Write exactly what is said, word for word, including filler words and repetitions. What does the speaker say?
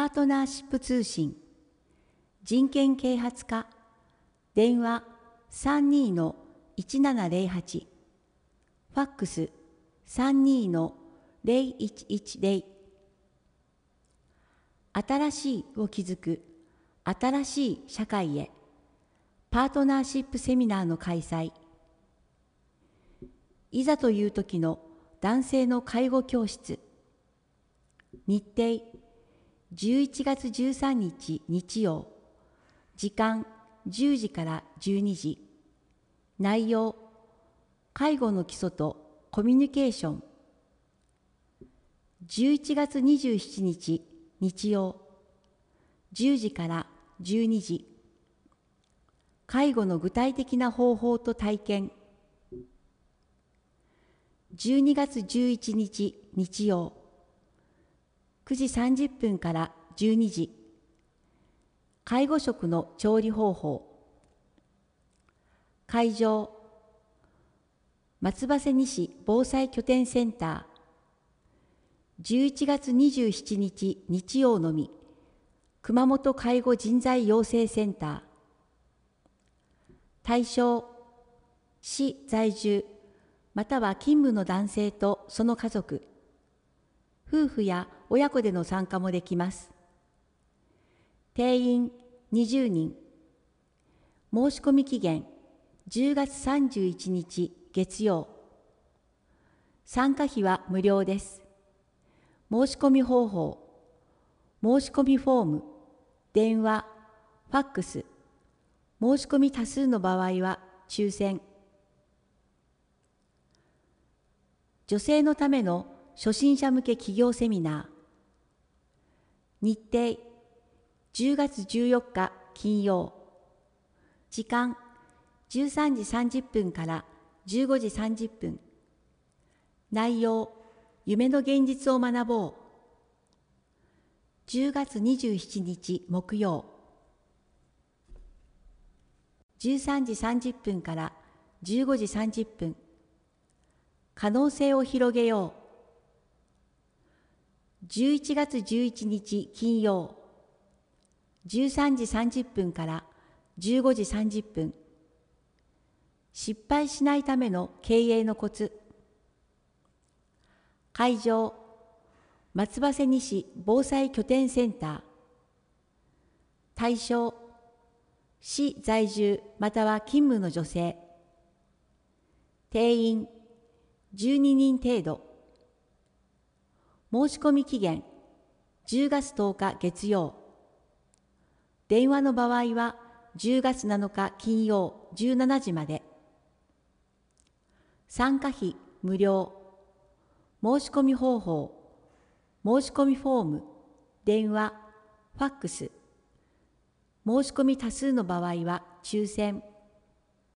ートナーシップ通信、人権啓発課、電話 さんにーのいちななゼロはち、ファックス さんにーのゼロいちいちゼロ。新しいを築く新しい社会へ、パートナーシップセミナーの開催。いざという時の男性の介護教室。日程じゅういちがつじゅうさんにち日曜、時間じゅうじからじゅうにじ。内容、介護の基礎とコミュニケーション。じゅういちがつにじゅうしちにち日曜、じゅうじからじゅうにじ。介護の具体的な方法と体験。じゅうにがつじゅういちにち日曜、くじさんじゅっぷんからじゅうにじ。介護食の調理方法。会場、松葉瀬西防災拠点センター。じゅういちがつにじゅうしちにち日曜のみ、熊本介護人材養成センター。対象、市在住または勤務の男性とその家族、夫婦や親子での参加もできます。定員にじゅうにん。申し込み期限じゅうがつさんじゅういちにち月曜。参加費は無料です。申し込み方法、申し込みフォーム、電話、ファックス、申し込み多数の場合は抽選。女性のための初心者向け企業セミナー。日程、じゅうがつじゅうよっか金曜。時間、じゅうさんじさんじゅっぷんからじゅうごじさんじゅっぷん。内容、夢の現実を学ぼう。じゅうがつにじゅうしちにち木曜。じゅうさんじさんじゅっぷんからじゅうごじさんじゅっぷん。可能性を広げよう。じゅういちがつじゅういちにち金曜。じゅうさんじさんじゅっぷんからじゅうごじさんじゅっぷん。失敗しないための経営のコツ。会場、松葉瀬西防災拠点センター。対象、市在住または勤務の女性。定員じゅうににん程度。申し込み期限じゅうがつとおか月曜。電話の場合はじゅうがつなのか金曜じゅうしちじまで。参加費無料。申し込み方法、申し込みフォーム、電話、ファックス。申し込み多数の場合は抽選。